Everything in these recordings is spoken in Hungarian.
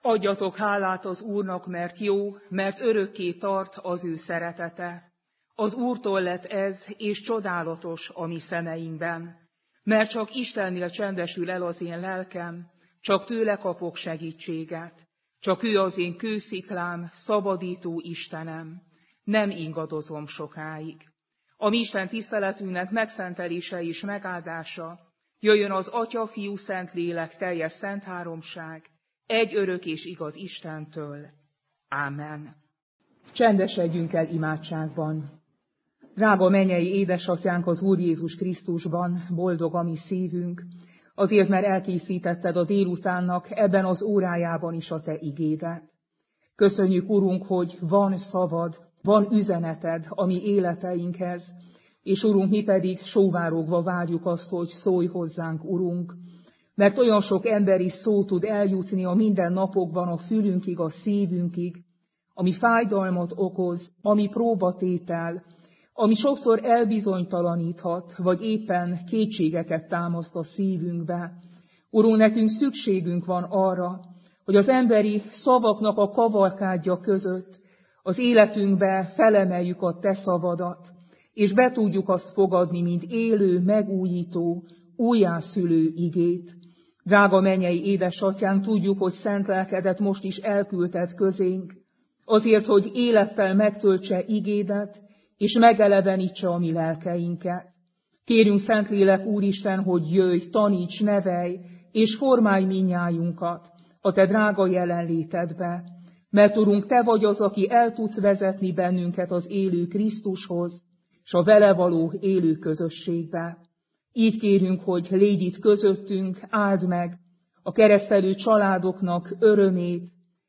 Adjatok hálát az Úrnak, mert jó, mert örökké tart az ő szeretete. Az Úrtól lett ez, és csodálatos a mi szemeinkben. Mert csak Istennél csendesül el az én lelkem, csak tőle kapok segítséget. Csak ő az én kősziklám, szabadító Istenem. Nem ingadozom sokáig. A mi Isten tiszteletünknek megszentelése és megáldása jöjjön az Atya, Fiú, Szentlélek teljes szent háromság, egy örök és igaz Istentől. Ámen. Csendesedjünk el imádságban. Drága mennyei édesatyánk az Úr Jézus Krisztusban, boldog a mi szívünk, azért, mert elkészítetted a délutánnak ebben az órájában is a te igédet. Köszönjük, Urunk, hogy van szavad, van üzeneted a mi életeinkhez, és Urunk, mi pedig sóvárogva várjuk azt, hogy szólj hozzánk, Urunk, mert olyan sok emberi szó tud eljutni a mindennapokban a fülünkig, a szívünkig, ami fájdalmat okoz, ami próbatétel, ami sokszor elbizonytalaníthat, vagy éppen kétségeket támaszt a szívünkbe. Urunk, nekünk szükségünk van arra, hogy az emberi szavaknak a kavalkádja között az életünkbe felemeljük a te szavadat, és be tudjuk azt fogadni, mint élő, megújító, újjászülő igét. Drága mennyei édesatyánk, tudjuk, hogy szent lelkedet most is elküldted közénk, azért, hogy élettel megtöltse igédet, és megelevenítse a mi lelkeinket. Kérünk, Szentlélek Úristen, hogy jöjj, taníts, nevelj, és formálj mindnyájunkat a te drága jelenlétedbe, mert Urunk, te vagy az, aki el tudsz vezetni bennünket az élő Krisztushoz, és a vele való élő közösségbe. Így kérünk, hogy légy itt közöttünk, áld meg a keresztelő családoknak örömét,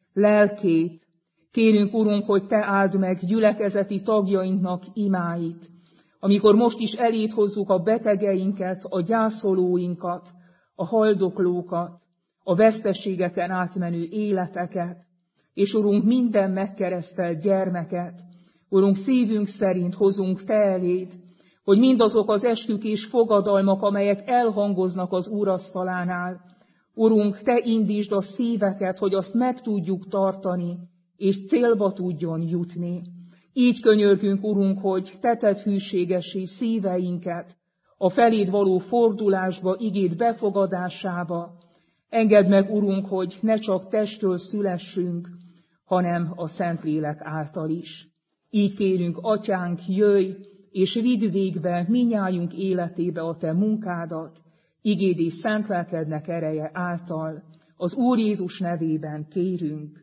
lelkét. Kérünk, Urunk, hogy te áld meg gyülekezeti tagjainknak imáit, amikor most is eléd hozzuk a betegeinket, a gyászolóinkat, a haldoklókat, a veszteségeken átmenő életeket, és Urunk, minden megkeresztelt gyermeket, Urunk, szívünk szerint hozunk te eléd, hogy mindazok az eskük és fogadalmak, amelyek elhangoznak az úrasztalánál, Urunk, te indítsd a szíveket, hogy azt meg tudjuk tartani, és célba tudjon jutni. Így könyörgünk, Urunk, hogy te tedd hűségessé szíveinket a feléd való fordulásba, igéd befogadásába. Engedd meg, Urunk, hogy ne csak testről szülessünk, hanem a Szentlélek által is. Így kérünk, Atyánk, jöjj, és vidd végbe minnyájunk életébe a te munkádat, igéd és szent lelkednek ereje által. Az Úr Jézus nevében kérünk.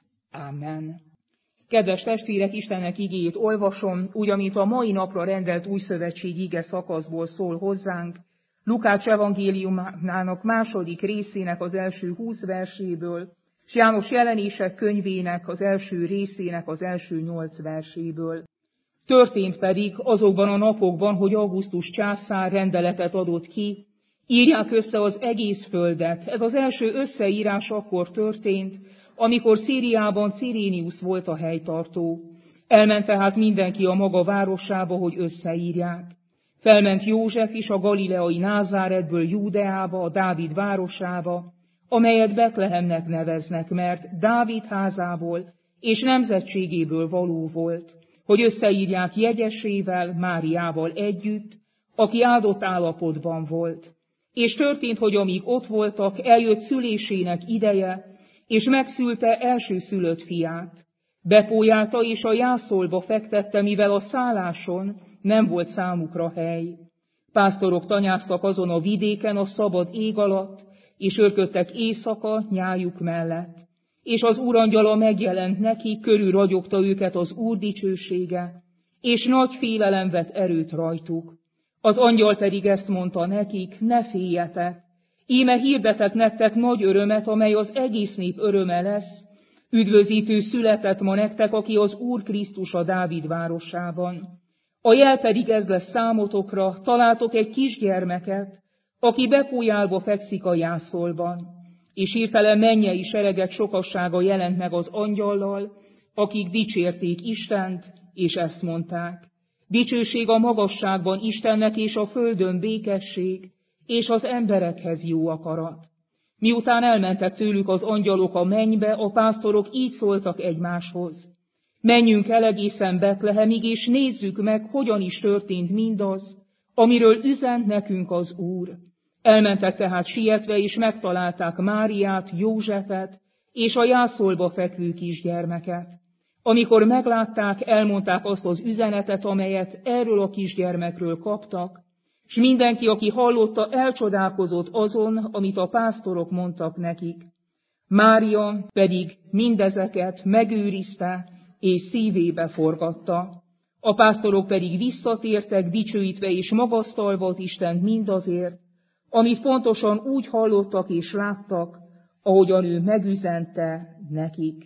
Ámen. Kedves testvérek, Istennek igéjét olvasom, úgy, amit a mai napra rendelt újszövetség ige szakaszból szól hozzánk, Lukács evangéliumának második részének az első 20 verséből, és János jelenések könyvének az első részének az első 8 verséből. Történt pedig azokban a napokban, hogy Augustus császár rendeletet adott ki, írják össze az egész földet. Ez az első összeírás akkor történt, amikor Szíriában Cirénius volt a helytartó. Elment tehát mindenki a maga városába, hogy összeírják. Felment József is a galileai Názáretből Júdeába, a Dávid városába, amelyet Betlehemnek neveznek, mert Dávid házából és nemzetségéből való volt, hogy összeírják jegyesével, Máriával együtt, aki áldott állapotban volt. És történt, hogy amíg ott voltak, eljött szülésének ideje, és megszülte elsőszülött fiát. Bepójálta és a jászolba fektette, mivel a szálláson nem volt számukra hely. Pásztorok tanyáztak azon a vidéken a szabad ég alatt, és őrködtek éjszaka nyájuk mellett. És az úrangyala megjelent neki, körül ragyogta őket az Úr dicsősége, és nagy félelem vett erőt rajtuk. Az angyal pedig ezt mondta nekik, ne féljetek, íme hirdetek nektek nagy örömet, amely az egész nép öröme lesz, üdvözítő született ma nektek, aki az Úr Krisztus a Dávid városában. A jel pedig ez lesz számotokra, találtok egy kisgyermeket, aki bepójálva fekszik a jászolban, és hirtelen mennyei seregek sokassága jelent meg az angyallal, akik dicsérték Istent, és ezt mondták. Dicsőség a magasságban Istennek, és a földön békesség, és az emberekhez jó akarat. Miután elmentek tőlük az angyalok a mennybe, a pásztorok így szóltak egymáshoz: menjünk el egészen Betlehemig, és nézzük meg, hogyan is történt mindaz, amiről üzent nekünk az Úr. Elmentek tehát sietve, és megtalálták Máriát, Józsefet és a jászolba fekvő kisgyermeket. Amikor meglátták, elmondták azt az üzenetet, amelyet erről a kisgyermekről kaptak, s mindenki, aki hallotta, elcsodálkozott azon, amit a pásztorok mondtak nekik. Mária pedig mindezeket megőrizte és szívébe forgatta. A pásztorok pedig visszatértek, dicsőítve és magasztalva az Istent mindazért, amit pontosan úgy hallottak és láttak, ahogyan ő megüzente nekik.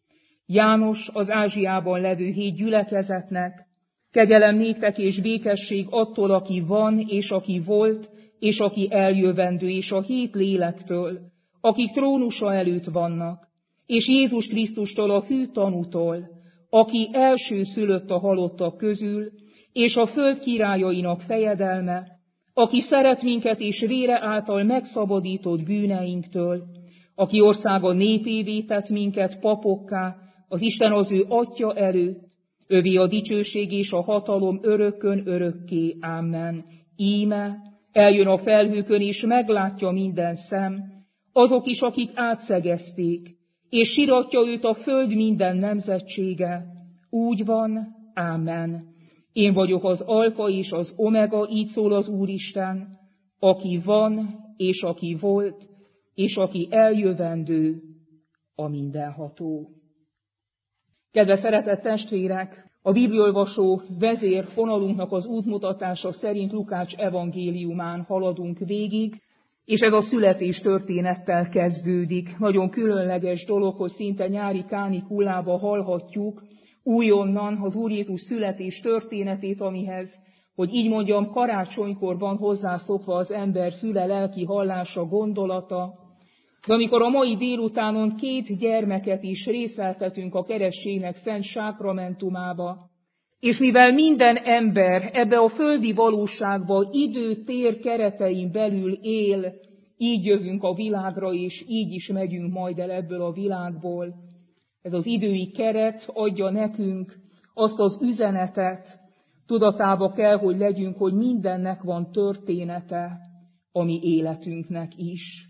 János az Ázsiában levő 7 gyülekezetnek: kegyelem néktek és békesség attól, aki van, és aki volt, és aki eljövendő, és a 7 lélektől, akik trónusa előtt vannak, és Jézus Krisztustól, a hű tanútól, aki első szülött a halottak közül, és a föld királyainak fejedelme, aki szeret minket és vére által megszabadított bűneinktől, aki országa népévé tett minket papokká, az Isten az ő Atya előtt, övé a dicsőség és a hatalom örökkön örökké. Amen. Íme eljön a felhőkön, és meglátja minden szem, azok is, akik átszegezték, és siratja őt a föld minden nemzetsége. Úgy van. Amen. Én vagyok az alfa és az omega, így szól az Úristen, aki van, és aki volt, és aki eljövendő, a mindenható. Kedves szeretett testvérek, a bibliaolvasó vezérfonalunknak az útmutatása szerint Lukács evangéliumán haladunk végig, és ez a születés történettel kezdődik. Nagyon különleges dolog, hogy szinte nyári kánikullába hallhatjuk újonnan az Úr Jézus születés történetét, amihez, hogy így mondjam, karácsonykor van hozzászokva az ember füle, lelki hallása, gondolata. De amikor a mai délutánon 2 gyermeket is részleltetünk a kerességnek szent sákramentumába, és mivel minden ember ebbe a földi valóságba idő-tér keretein belül él, így jövünk a világra, és így is megyünk majd el ebből a világból. Ez az idői keret adja nekünk azt az üzenetet, tudatába kell, hogy legyünk, hogy mindennek van története, a mi életünknek is.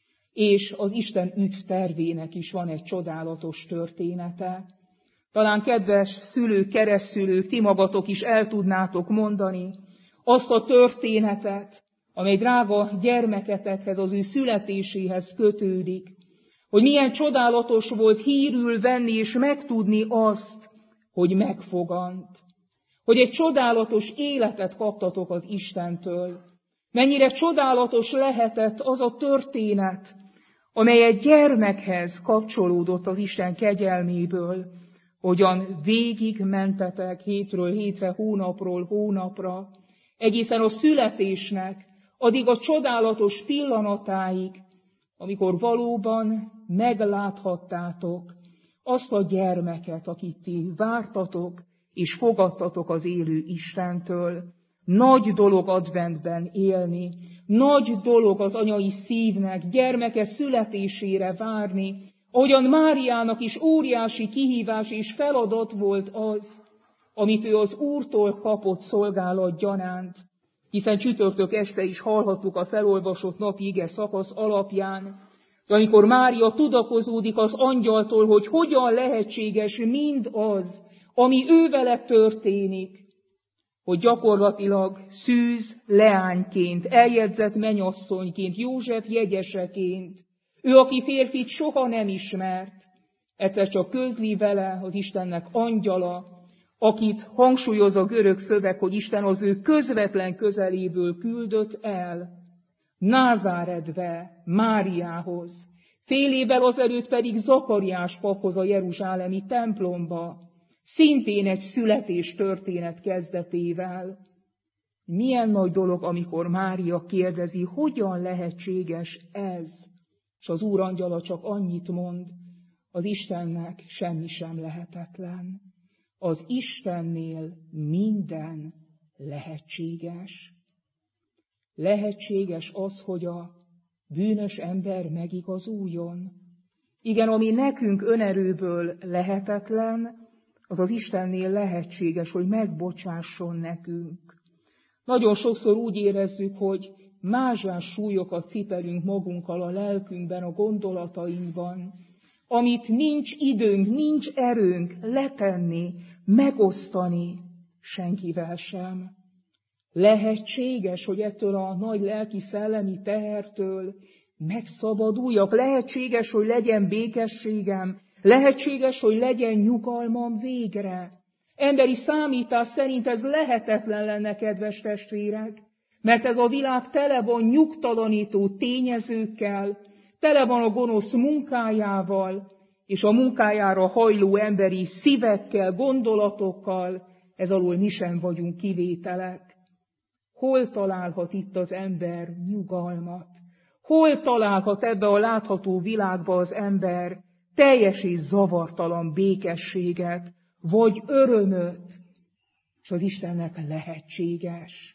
És az Isten üdvtervének is van egy csodálatos története. Talán kedves szülők, keresztszülők, ti magatok is el tudnátok mondani azt a történetet, amely drága gyermeketekhez, az ő születéséhez kötődik, hogy milyen csodálatos volt hírül venni és megtudni azt, hogy megfogant, hogy egy csodálatos életet kaptatok az Istentől. Mennyire csodálatos lehetett az a történet, amely egy gyermekhez kapcsolódott az Isten kegyelméből, hogyan végig mentetek hétről hétre, hónapról hónapra, egészen a születésnek, addig a csodálatos pillanatáig, amikor valóban megláthattátok azt a gyermeket, akit ti vártatok és fogadtatok az élő Istentől. Nagy dolog adventben élni, nagy dolog az anyai szívnek gyermeke születésére várni, ahogyan Máriának is óriási kihívás és feladat volt az, amit ő az Úrtól kapott szolgálat gyanánt, hiszen csütörtök este is hallhattuk a felolvasott napi ige szakasz alapján, de amikor Mária tudakozódik az angyaltól, hogy hogyan lehetséges mindaz, ami ővele történik, hogy gyakorlatilag szűz leányként, eljegyzett mennyasszonyként, József jegyeseként, ő, aki férfit soha nem ismert, egyszer csak közli vele az Istennek angyala, akit hangsúlyoz a görög szöveg, hogy Isten az ő közvetlen közeléből küldött el, Názáretbe, Máriához, fél évvel azelőtt pedig Zakariás paphoz a jeruzsálemi templomba, szintén egy születés történet kezdetével. Milyen nagy dolog, amikor Mária kérdezi, hogyan lehetséges ez? És az Úr angyala csak annyit mond, az Istennek semmi sem lehetetlen. Az Istennél minden lehetséges. Lehetséges az, hogy a bűnös ember megigazuljon. Igen, ami nekünk önerőből lehetetlen, az az Istennél lehetséges, hogy megbocsásson nekünk. Nagyon sokszor úgy érezzük, hogy mázsás súlyokat cipelünk magunkkal a lelkünkben, a gondolatainkban, amit nincs időnk, nincs erőnk letenni, megosztani senkivel sem. Lehetséges, hogy ettől a nagy lelki-szellemi tehertől megszabaduljak, lehetséges, hogy legyen békességem, lehetséges, hogy legyen nyugalmam végre. Emberi számítás szerint ez lehetetlen lenne, kedves testvérek, mert ez a világ tele van nyugtalanító tényezőkkel, tele van a gonosz munkájával, és a munkájára hajló emberi szívekkel, gondolatokkal, ez alól mi sem vagyunk kivételek. Hol találhat itt az ember nyugalmat? Hol találhat ebbe a látható világba az ember teljes és zavartalan békességet, vagy örömöt? És az Istennek lehetséges.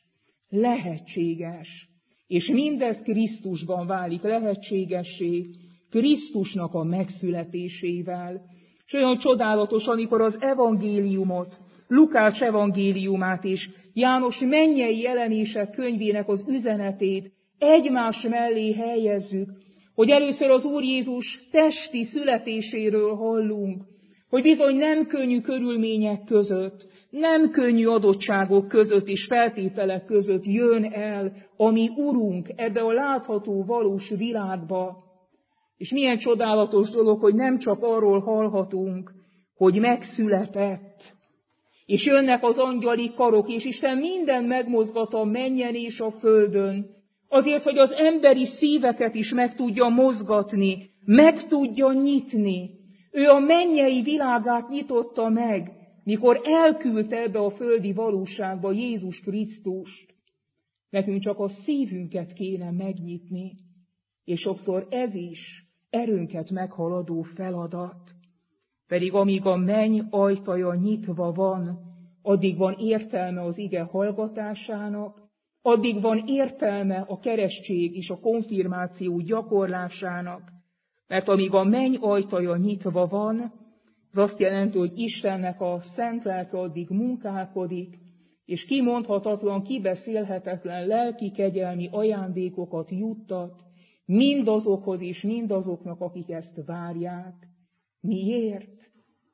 Lehetséges. És mindez Krisztusban válik lehetségessé, Krisztusnak a megszületésével. És olyan csodálatos, amikor az evangéliumot, Lukács evangéliumát és János mennyei jelenések könyvének az üzenetét egymás mellé helyezzük, hogy először az Úr Jézus testi születéséről hallunk, hogy bizony nem könnyű körülmények között, nem könnyű adottságok között és feltételek között jön el a mi Urunk ebbe a látható valós világba. És milyen csodálatos dolog, hogy nem csak arról hallhatunk, hogy megszületett, és jönnek az angyali karok, és Isten minden megmozgat a mennyen és a földön, azért, hogy az emberi szíveket is meg tudja mozgatni, meg tudja nyitni. Ő a mennyei világát nyitotta meg, mikor elküldte ebbe a földi valóságba Jézus Krisztust. Nekünk csak a szívünket kéne megnyitni, és sokszor ez is erőnket meghaladó feladat. Pedig amíg a menny ajtaja nyitva van, addig van értelme az ige hallgatásának, addig van értelme a keresztség és a konfirmáció gyakorlásának, mert amíg a menny ajtaja nyitva van, az azt jelenti, hogy Istennek a szent lelke addig munkálkodik, és kimondhatatlan, kibeszélhetetlen lelki kegyelmi ajándékokat juttat mindazokhoz és mindazoknak, akik ezt várják. Miért?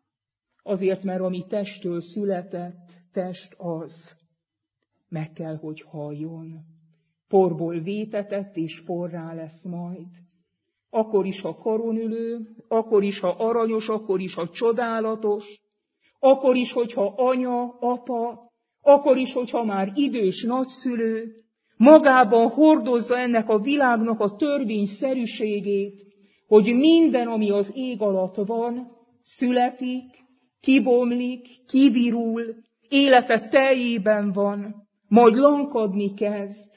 Azért, mert ami testtől született, test az. Meg kell, hogy halljon. Porból vétetett, és porrá lesz majd. Akkor is, ha karonülő, akkor is, ha aranyos, akkor is, ha csodálatos, akkor is, hogyha anya, apa, akkor is, hogyha már idős nagyszülő, magában hordozza ennek a világnak a törvényszerűségét, hogy minden, ami az ég alatt van, születik, kibomlik, kivirul, élete teljében van, majd lankadni kezd,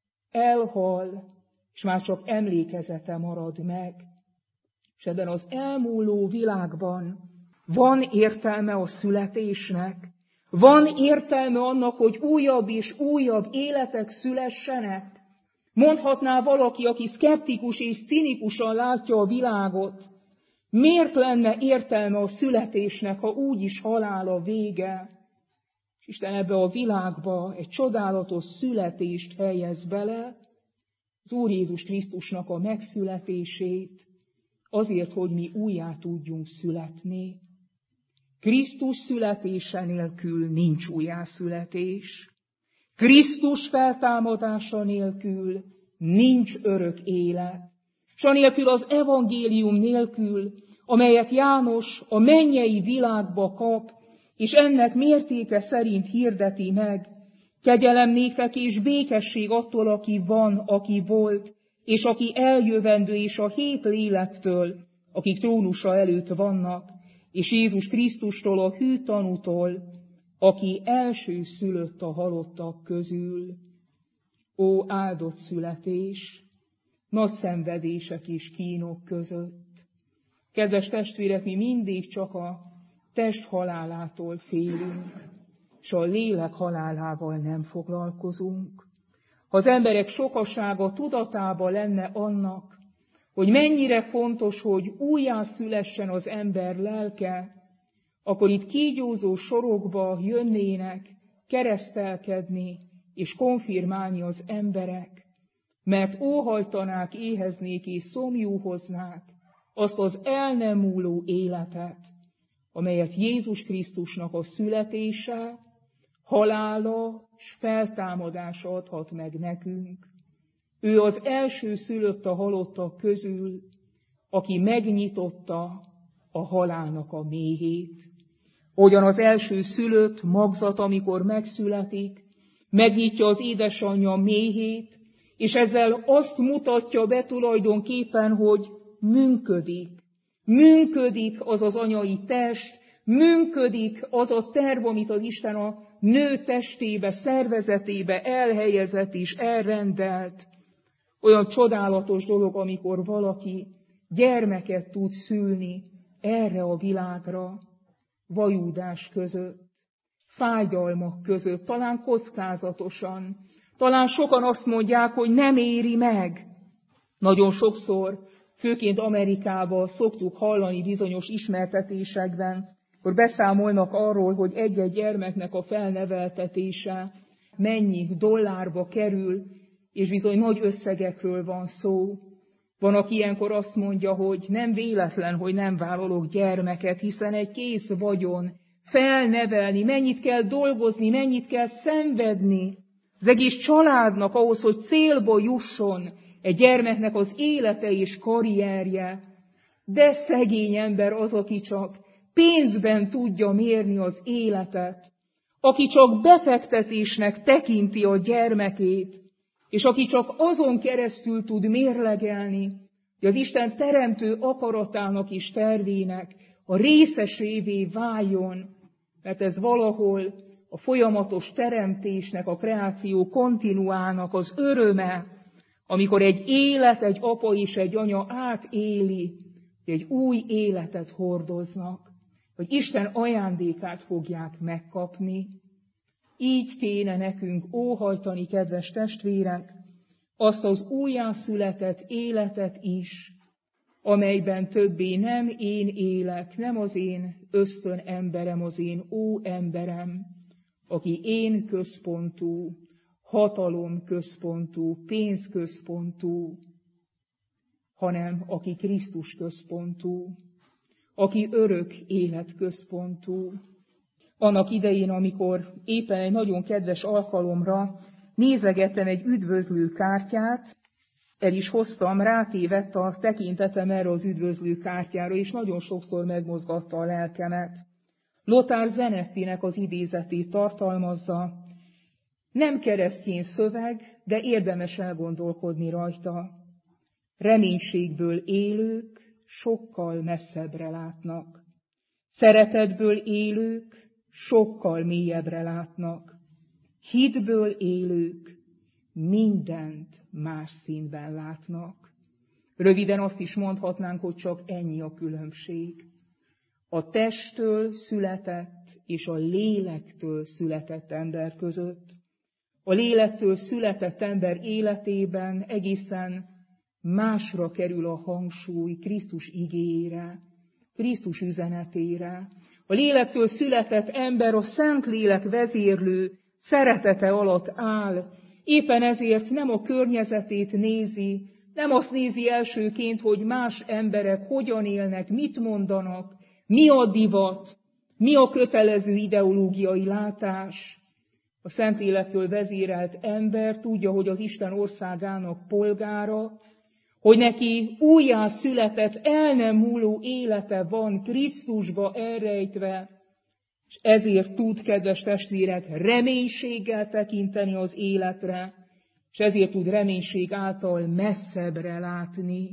elhal, és már csak emlékezete marad meg. És ebben az elmúló világban van értelme a születésnek, van értelme annak, hogy újabb és újabb életek szülessenek. Mondhatná valaki, aki szkeptikus és cinikusan látja a világot, miért lenne értelme a születésnek, ha úgyis halál a vége? És Isten ebbe a világba egy csodálatos születést helyez bele, az Úr Jézus Krisztusnak a megszületését, azért, hogy mi újjá tudjunk születni. Krisztus születése nélkül nincs újjászületés. Krisztus feltámadása nélkül nincs örök élet. S anélkül az evangélium nélkül, amelyet János a mennyei világba kap, és ennek mértéke szerint hirdeti meg, kegyelem néktek és békesség attól, aki van, aki volt, és aki eljövendő, és a 7 lélektől, akik trónusa előtt vannak, és Jézus Krisztustól, a hű tanútól, aki első szülött a halottak közül. Ó, áldott születés, nagy szenvedések és kínok között. Kedves testvérek, mi mindig csak a test halálától félünk, és a lélek halálával nem foglalkozunk. ha az emberek sokasága tudatában lenne annak, hogy mennyire fontos, hogy újjászülessen az ember lelke, akkor itt kígyózó sorokba jönnének keresztelkedni és konfirmálni az emberek, mert óhajtanák, éheznék és szomjúhoznák azt az el nem múló életet, amelyet Jézus Krisztusnak a születése, halála és feltámadása adhat meg nekünk. Ő az első szülött a halottak közül, aki megnyitotta a halálnak a méhét. Hogyan az első szülött magzat, amikor megszületik, megnyitja az édesanyja méhét, és ezzel azt mutatja be tulajdonképpen, hogy működik. Működik az az anyai test, működik az a terv, amit az Isten a nő testébe, szervezetébe elhelyezett és elrendelt. Olyan csodálatos dolog, amikor valaki gyermeket tud szülni erre a világra, vajúdás között, fájdalmak között, talán kockázatosan. Talán sokan azt mondják, hogy nem éri meg. Nagyon sokszor, főként Amerikában szoktuk hallani bizonyos ismertetésekben, akkor beszámolnak arról, hogy egy-egy gyermeknek a felneveltetése mennyi dollárba kerül, és bizony nagy összegekről van szó. Van, aki ilyenkor azt mondja, hogy nem véletlen, hogy nem vállalok gyermeket, hiszen egy kész vagyon felnevelni, mennyit kell dolgozni, mennyit kell szenvedni az egész családnak ahhoz, hogy célba jusson egy gyermeknek az élete és karrierje. De szegény ember az, aki csak pénzben tudja mérni az életet, aki csak befektetésnek tekinti a gyermekét, és aki csak azon keresztül tud mérlegelni, hogy az Isten teremtő akaratának és tervének a részesévé váljon, mert ez valahol a folyamatos teremtésnek, a kreáció kontinuának az öröme, amikor egy élet, egy apa és egy anya átéli, hogy egy új életet hordoznak, hogy Isten ajándékát fogják megkapni. Így kéne nekünk óhajtani, kedves testvérek, azt az újjászületett életet is, amelyben többé nem én élek, nem az én ösztön emberem, az én emberem, aki én központú, hatalom központú, pénz központú, hanem aki Krisztus központú, aki örök élet központú. Annak idején, amikor éppen egy nagyon kedves alkalomra nézegettem egy üdvözlő kártyát, el is hoztam, rátévett a tekintetem erre az üdvözlő kártyára, és nagyon sokszor megmozgatta a lelkemet. Lothar Zanettinek az idézetét tartalmazza. Nem keresztény szöveg, de érdemes elgondolkodni rajta. Reménységből élők sokkal messzebbre látnak. Szeretetből élők sokkal mélyebbre látnak. Hitből élők mindent más színben látnak. Röviden azt is mondhatnánk, hogy csak ennyi a különbség. A testtől született és a lélektől született ember között. A lélektől született ember életében egészen másra kerül a hangsúly Krisztus igéjére, Krisztus üzenetére. A lélektől született ember a Szentlélek vezérlő szeretete alatt áll, éppen ezért nem a környezetét nézi, nem azt nézi elsőként, hogy más emberek hogyan élnek, mit mondanak, mi a divat, mi a kötelező ideológiai látás. A Szentlélektől vezérelt ember tudja, hogy az Isten országának polgára, hogy neki újjászületett, el nem múló élete van Krisztusba elrejtve, és ezért tud, kedves testvérek, reménységgel tekinteni az életre, és ezért tud reménység által messzebbre látni.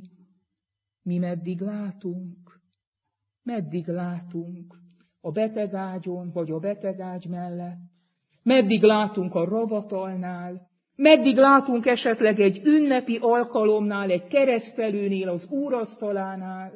Mi meddig látunk? Meddig látunk? A betegágyon, vagy a betegágy mellett? Meddig látunk a ravatalnál? Meddig látunk esetleg egy ünnepi alkalomnál, egy keresztelőnél, az úrasztalánál?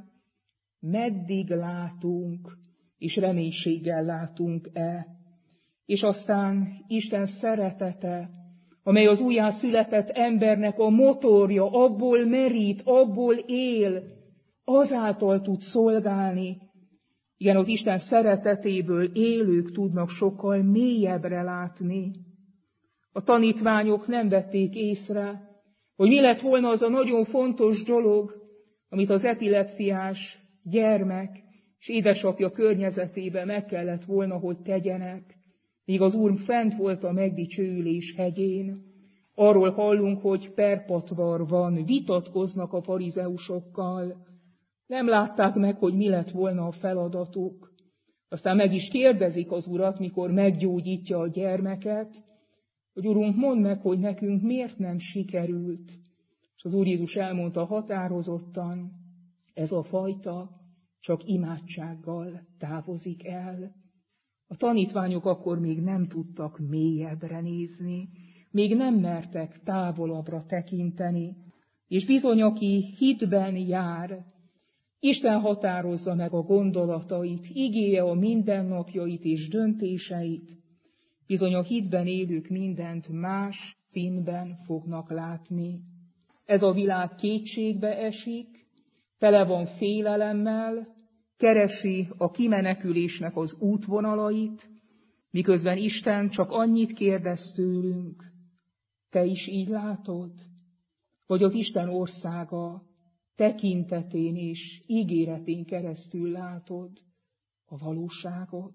Meddig látunk, és reménységgel látunk-e? És aztán Isten szeretete, amely az újjászületett embernek a motorja, abból merít, abból él, azáltal tud szolgálni. Igen, az Isten szeretetéből élők tudnak sokkal mélyebbre látni. A tanítványok nem vették észre, hogy mi lett volna az a nagyon fontos dolog, amit az epilepsziás gyermek és édesapja környezetében meg kellett volna, hogy tegyenek, míg az Úr fent volt a megdicsőülés hegyén. Arról hallunk, hogy perpatvar van, vitatkoznak a farizeusokkal. Nem látták meg, hogy mi lett volna a feladatuk. Aztán meg is kérdezik az Urat, mikor meggyógyítja a gyermeket, hogy Urunk, mondd meg, hogy nekünk miért nem sikerült. És az Úr Jézus elmondta határozottan, ez a fajta csak imádsággal távozik el. A tanítványok akkor még nem tudtak mélyebbre nézni, még nem mertek távolabbra tekinteni, és bizony, aki hitben jár, Isten határozza meg a gondolatait, igéje a mindennapjait és döntéseit, bizony a hitben élők mindent más színben fognak látni. Ez a világ kétségbe esik, tele van félelemmel, keresi a kimenekülésnek az útvonalait, miközben Isten csak annyit kérdez tőlünk, te is így látod? Vagy az Isten országa tekintetén és ígéretén keresztül látod a valóságot?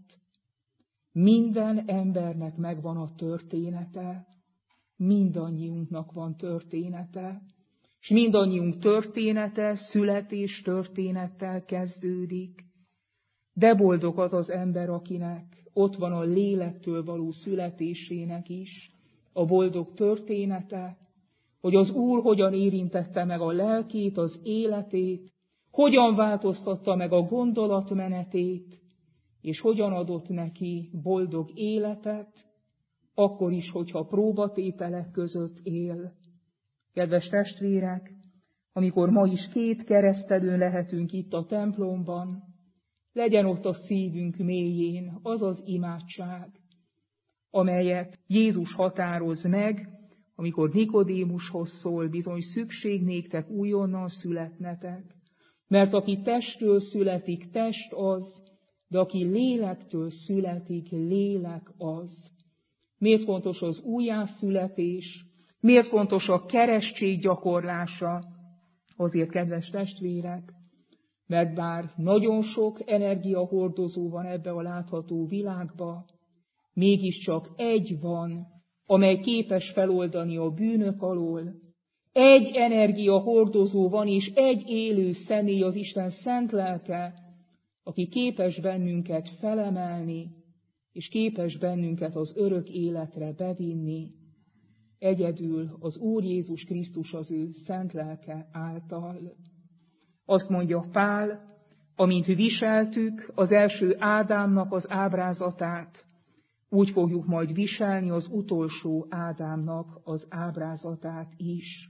Minden embernek megvan a története, mindannyiunknak van története, és mindannyiunk története születés történettel kezdődik. De boldog az az ember, akinek ott van a lélektől való születésének is a boldog története, hogy az Úr hogyan érintette meg a lelkét, az életét, hogyan változtatta meg a gondolatmenetét, és hogyan adott neki boldog életet, akkor is, hogyha próbatételek között él. Kedves testvérek, amikor ma is két keresztelőn lehetünk itt a templomban, legyen ott a szívünk mélyén az az imádság, amelyet Jézus határoz meg, amikor Nikodémushoz szól, bizony szükség néktek újonnan születnetek, mert aki testtől születik, test az, de aki lélektől születik, lélek az. Miért fontos az újjászületés? Miért fontos a keresztség gyakorlása? Azért, kedves testvérek, mert bár nagyon sok energiahordozó van ebbe a látható világba, mégiscsak egy van, amely képes feloldani a bűnök alól. Egy energiahordozó van, és egy élő személy, az Isten szent lelke, aki képes bennünket felemelni, és képes bennünket az örök életre bevinni, egyedül az Úr Jézus Krisztus az ő szent lelke által. Azt mondja Pál, amint viseltük az első Ádámnak az ábrázatát, úgy fogjuk majd viselni az utolsó Ádámnak az ábrázatát is.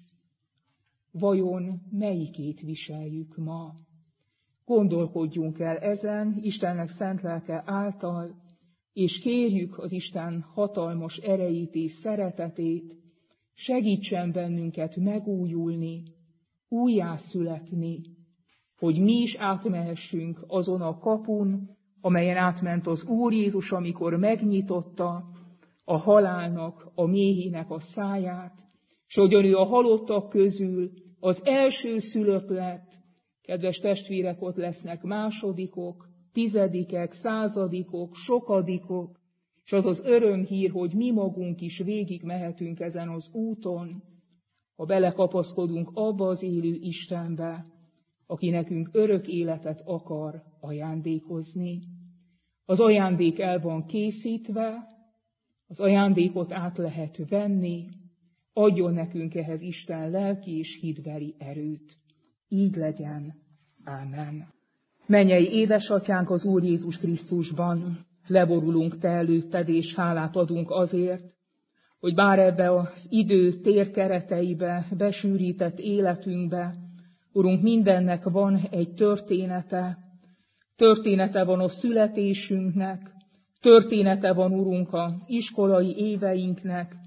Vajon melyikét viseljük ma? Gondolkodjunk el ezen Istennek szent lelke által, és kérjük az Isten hatalmas erejét és szeretetét, segítsen bennünket megújulni, újjászületni, hogy mi is átmehessünk azon a kapun, amelyen átment az Úr Jézus, amikor megnyitotta a halálnak, a méhének a száját, és hogyan ő a halottak közül az első szülött lett. Kedves testvérek, ott lesznek másodikok, tizedikek, századikok, sokadikok, és az az örömhír, hogy mi magunk is végig mehetünk ezen az úton, ha belekapaszkodunk abba az élő Istenbe, aki nekünk örök életet akar ajándékozni. Az ajándék el van készítve, az ajándékot át lehet venni, adjon nekünk ehhez Isten lelki és hitbeli erőt. Így legyen. Ámen. Mennyei édesatyánk az Úr Jézus Krisztusban, leborulunk te előtted, és hálát adunk azért, hogy bár ebbe az idő térkereteibe, besűrített életünkbe, Urunk, mindennek van egy története. Története van a születésünknek, története van, Urunk, az iskolai éveinknek,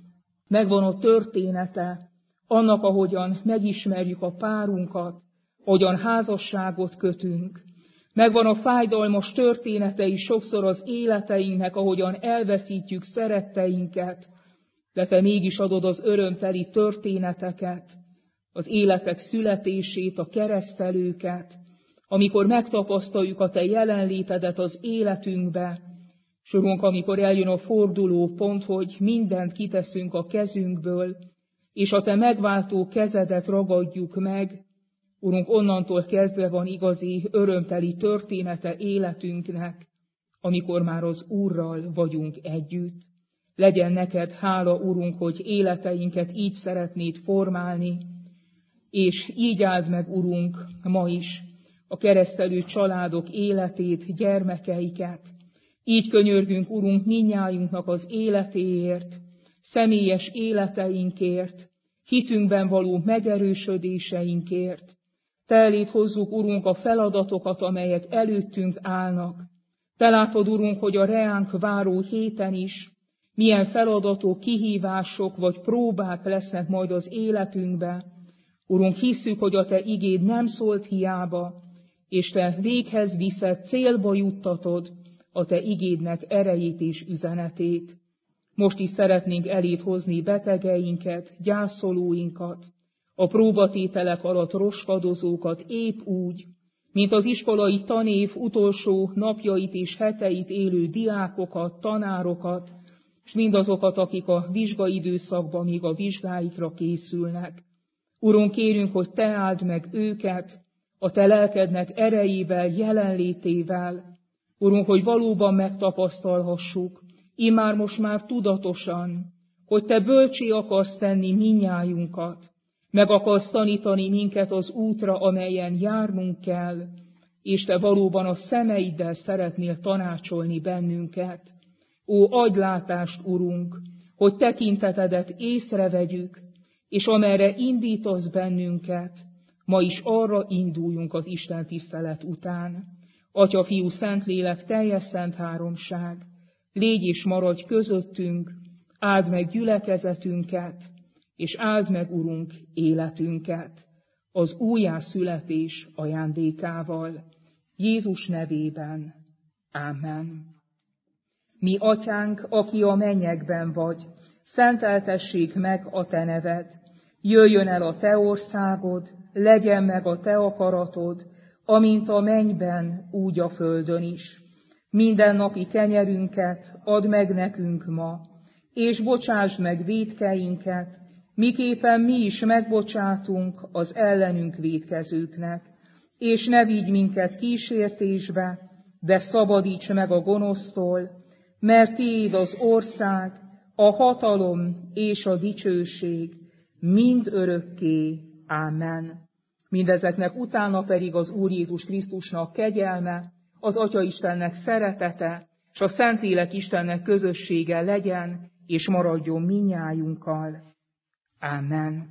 Megvan a története annak, ahogyan megismerjük a párunkat, ahogyan házasságot kötünk. Megvan a fájdalmas története is sokszor az életeinknek, ahogyan elveszítjük szeretteinket, de te mégis adod az örömteli történeteket, az életek születését, a keresztelőket, amikor megtapasztaljuk a te jelenlétedet az életünkbe, és Urunk, amikor eljön a forduló pont, hogy mindent kiteszünk a kezünkből, és a te megváltó kezedet ragadjuk meg, Urunk, onnantól kezdve van igazi, örömteli története életünknek, amikor már az Úrral vagyunk együtt. Legyen neked hála, Urunk, hogy életeinket így szeretnéd formálni, és így áld meg, Urunk, ma is a keresztelő családok életét, gyermekeiket. Így könyörgünk, Urunk, mindnyájunknak az életéért, személyes életeinkért, hitünkben való megerősödéseinkért. Te eléd hozzuk, Urunk, a feladatokat, amelyek előttünk állnak. Te látod, Urunk, hogy a reánk váró héten is milyen feladatok, kihívások vagy próbák lesznek majd az életünkbe. Urunk, hisszük, hogy a te igéd nem szólt hiába, és te véghez viszed, célba juttatod a te igédnek erejét és üzenetét. Most is szeretnénk eléd hozni betegeinket, gyászolóinkat, a próbatételek alatt roskadozókat épp úgy, mint az iskolai tanév utolsó napjait és heteit élő diákokat, tanárokat, és mindazokat, akik a vizsgaidőszakban még a vizsgáikra készülnek. Urunk, kérünk, hogy te áld meg őket a te lelkednek erejével, jelenlétével. Urunk, hogy valóban megtapasztalhassuk, immár most már tudatosan, hogy te bölcsé akarsz tenni mindnyájunkat, meg akarsz tanítani minket az útra, amelyen járnunk kell, és te valóban a szemeiddel szeretnél tanácsolni bennünket. Ó, adj látást, Urunk, hogy tekintetedet észrevegyük, és amerre indítasz bennünket, ma is arra induljunk az Isten tisztelet után. Atya, Fiú, Szentlélek, teljes szent háromság, légy és maradj közöttünk, áld meg gyülekezetünket, és áld meg, Urunk, életünket az újjászületés ajándékával. Jézus nevében. Ámen. Mi atyánk, aki a mennyekben vagy, szenteltessék meg a te neved, jöjjön el a te országod, legyen meg a te akaratod, amint a mennyben, úgy a földön is. Mindennapi kenyerünket add meg nekünk ma, és bocsásd meg vétkeinket, miképpen mi is megbocsátunk az ellenünk vétkezőknek. És ne vigy minket kísértésbe, de szabadíts meg a gonosztól, mert tiéd az ország, a hatalom és a dicsőség mind örökké. Ámen. Mindezeknek utána pedig az Úr Jézus Krisztusnak kegyelme, az Atya Istennek szeretete, és a Szentlélek Istennek közössége legyen, és maradjon mindnyájunkkal. Ámen.